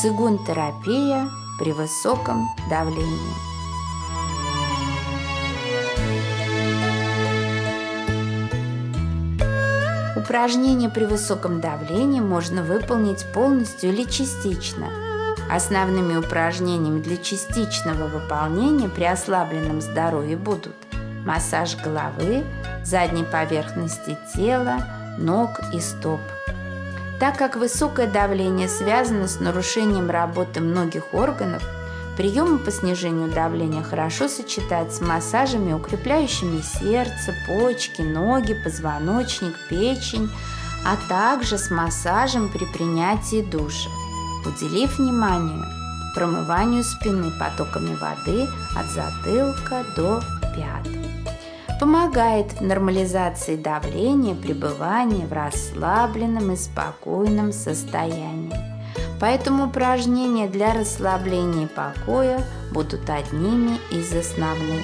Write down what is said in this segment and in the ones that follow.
Цигун-терапия при высоком давлении. Упражнение при высоком давлении можно выполнить полностью или частично. Основными упражнениями для частичного выполнения при ослабленном здоровье будут массаж головы, задней поверхности тела, ног и стоп. Так как высокое давление связано с нарушением работы многих органов, приемы по снижению давления хорошо сочетать с массажами, укрепляющими сердце, почки, ноги, позвоночник, печень, а также с массажем при принятии душа, уделив внимание промыванию спины потоками воды от затылка до пят. Помогает в нормализации давления, пребывания в расслабленном и спокойном состоянии. Поэтому упражнения для расслабления и покоя будут одними из основных.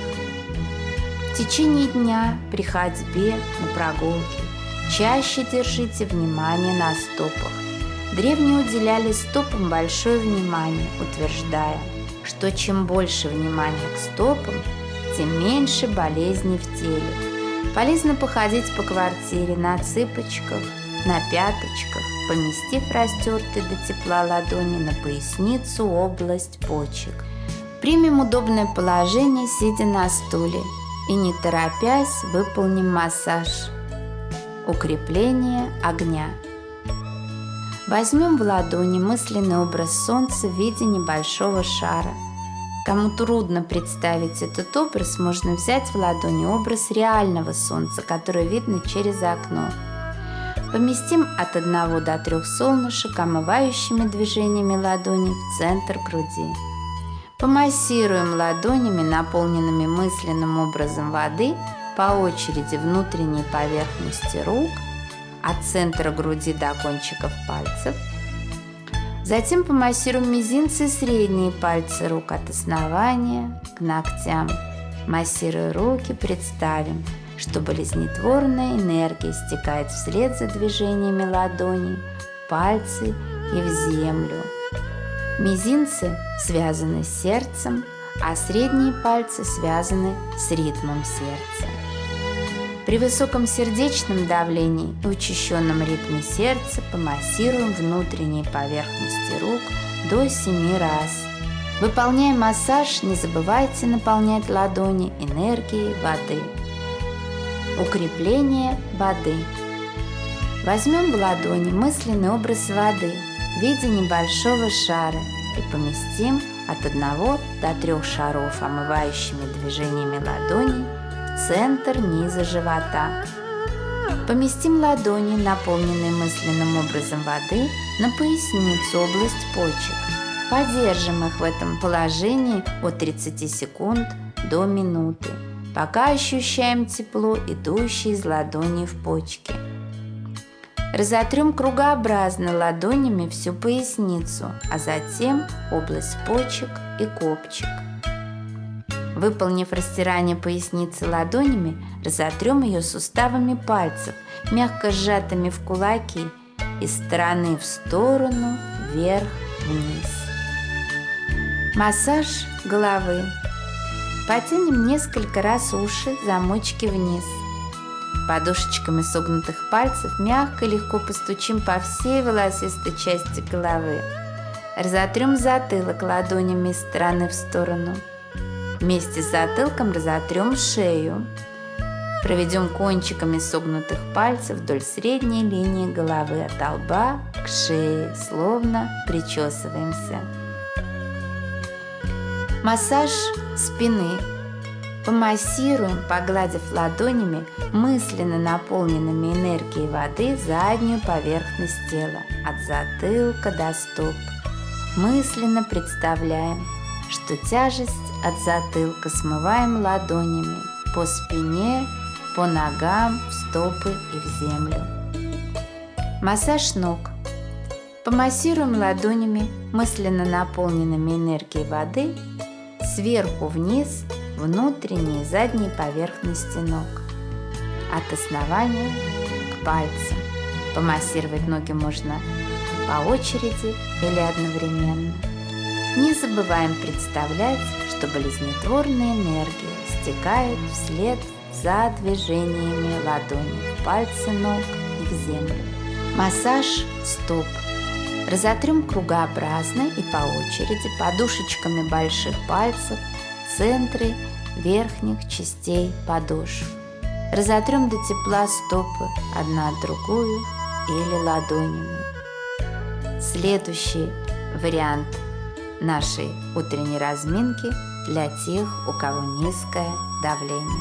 В течение дня при ходьбе на прогулке чаще держите внимание на стопах. Древние уделяли стопам большое внимание, утверждая, что чем больше внимания к стопам, тем меньше болезней в теле. Полезно походить по квартире на цыпочках, на пяточках, поместив растертые до тепла ладони на поясницу, область почек. Примем удобное положение, сидя на стуле, и не торопясь выполним массаж. Укрепление огня. Возьмем в ладони мысленный образ солнца в виде небольшого шара. Кому трудно представить этот образ, можно взять в ладони образ реального солнца, которое видно через окно. Поместим от 1 до 3 солнышек омывающими движениями ладони в центр груди. Помассируем ладонями, наполненными мысленным образом воды, по очереди внутренней поверхности рук, от центра груди до кончиков пальцев. Затем помассируем мизинцы и средние пальцы рук от основания к ногтям. Массируя руки, представим, что болезнетворная энергия стекает вслед за движениями ладоней, пальцы и в землю. Мизинцы связаны с сердцем, а средние пальцы связаны с ритмом сердца. При высоком сердечном давлении и учащенном ритме сердца помассируем внутренние поверхности рук до 7 раз. Выполняя массаж, не забывайте наполнять ладони энергией воды. Укрепление воды. Возьмем в ладони мысленный образ воды в виде небольшого шара и поместим от 1 до 3 шаров омывающими движениями ладоней в центр низа живота. Поместим ладони, наполненные мысленным образом воды, на поясницу, область почек. Подержим их в этом положении от 30 секунд до минуты, пока ощущаем тепло, идущее из ладони в почки. Разотрем кругообразно ладонями всю поясницу, а затем область почек и копчик. Выполнив растирание поясницы ладонями, разотрем ее суставами пальцев, мягко сжатыми в кулаки, из стороны в сторону, вверх-вниз. Массаж головы. Потянем несколько раз уши, замочки вниз. Подушечками согнутых пальцев мягко и легко постучим по всей волосистой части головы. Разотрем затылок ладонями из стороны в сторону. Вместе с затылком разотрем шею. Проведем кончиками согнутых пальцев вдоль средней линии головы от лба к шее, словно причесываемся. Массаж спины. Помассируем, погладив ладонями, мысленно наполненными энергией воды, заднюю поверхность тела, от затылка до стоп. Мысленно представляем, что тяжесть от затылка смываем ладонями по спине, по ногам, в стопы и в землю. Массаж ног. Помассируем ладонями, мысленно наполненными энергией воды, сверху вниз, внутренние и задние поверхности ног, от основания к пальцам. Помассировать ноги можно по очереди или одновременно. Не забываем представлять, что болезнетворная энергия стекает вслед за движениями ладони в пальцы ног и в землю. Массаж стоп. Разотрем кругообразно и по очереди подушечками больших пальцев центры верхних частей подошв. Разотрем до тепла стопы одна от другую или ладонями. Следующий вариант нашей утренней разминки для тех, у кого низкое давление.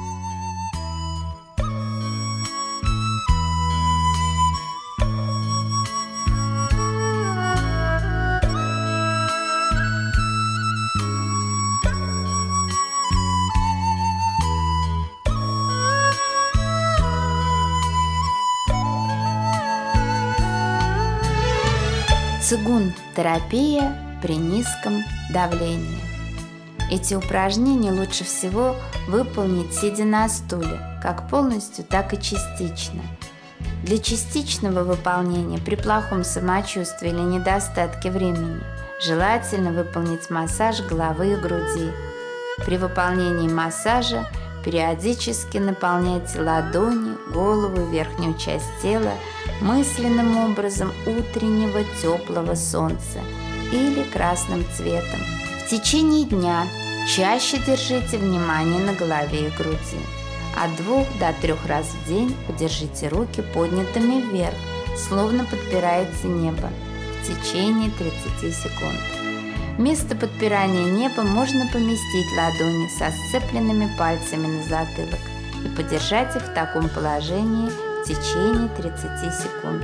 Цигун-терапия при низком давлении. Эти упражнения лучше всего выполнить сидя на стуле, как полностью, так и частично. Для частичного выполнения при плохом самочувствии или недостатке времени желательно выполнить массаж головы и груди. При выполнении массажа периодически наполняйте ладони, голову и верхнюю часть тела мысленным образом утреннего теплого солнца или красным цветом. В течение дня чаще держите внимание на голове и груди. От 2 до 3 раз в день подержите руки поднятыми вверх, словно подпираете небо в течение 30 секунд. Вместо подпирания неба можно поместить ладони со сцепленными пальцами на затылок и подержать их в таком положении в течение 30 секунд.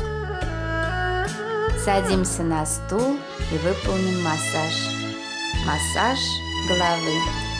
Садимся на стул и выполним массаж. Массаж головы.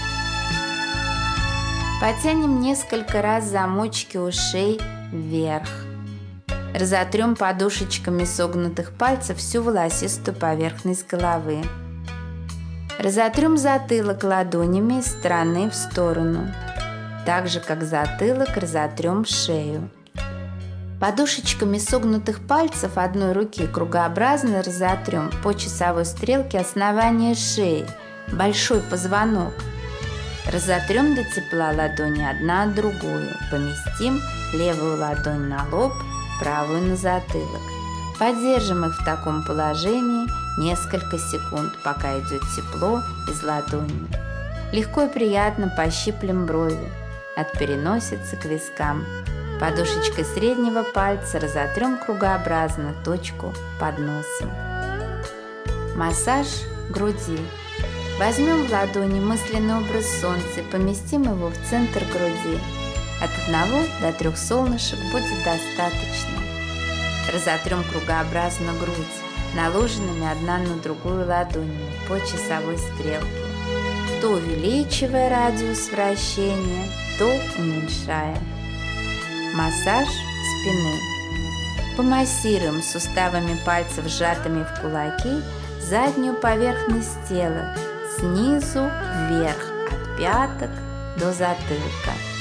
Потянем несколько раз замочки ушей вверх. Разотрем подушечками согнутых пальцев всю волосистую поверхность головы. Разотрем затылок ладонями из стороны в сторону. Так же, как затылок, разотрем шею. Подушечками согнутых пальцев одной руки кругообразно разотрем по часовой стрелке основание шеи, большой позвонок. Разотрем до тепла ладони одна от другую. Поместим левую ладонь на лоб, правую на затылок. Поддержим их в таком положении несколько секунд, пока идет тепло из ладони. Легко и приятно пощиплем брови от переносицы к вискам. Подушечкой среднего пальца разотрем кругообразно точку под носом. Массаж груди. Возьмем в ладони мысленный образ солнца и поместим его в центр груди. От 1 до 3 солнышек будет достаточно. Разотрем кругообразно грудь, наложенными одна на другую ладонями по часовой стрелке, то увеличивая радиус вращения, то уменьшая. Массаж спины. Помассируем суставами пальцев, сжатыми в кулаки, заднюю поверхность тела снизу вверх, от пяток до затылка.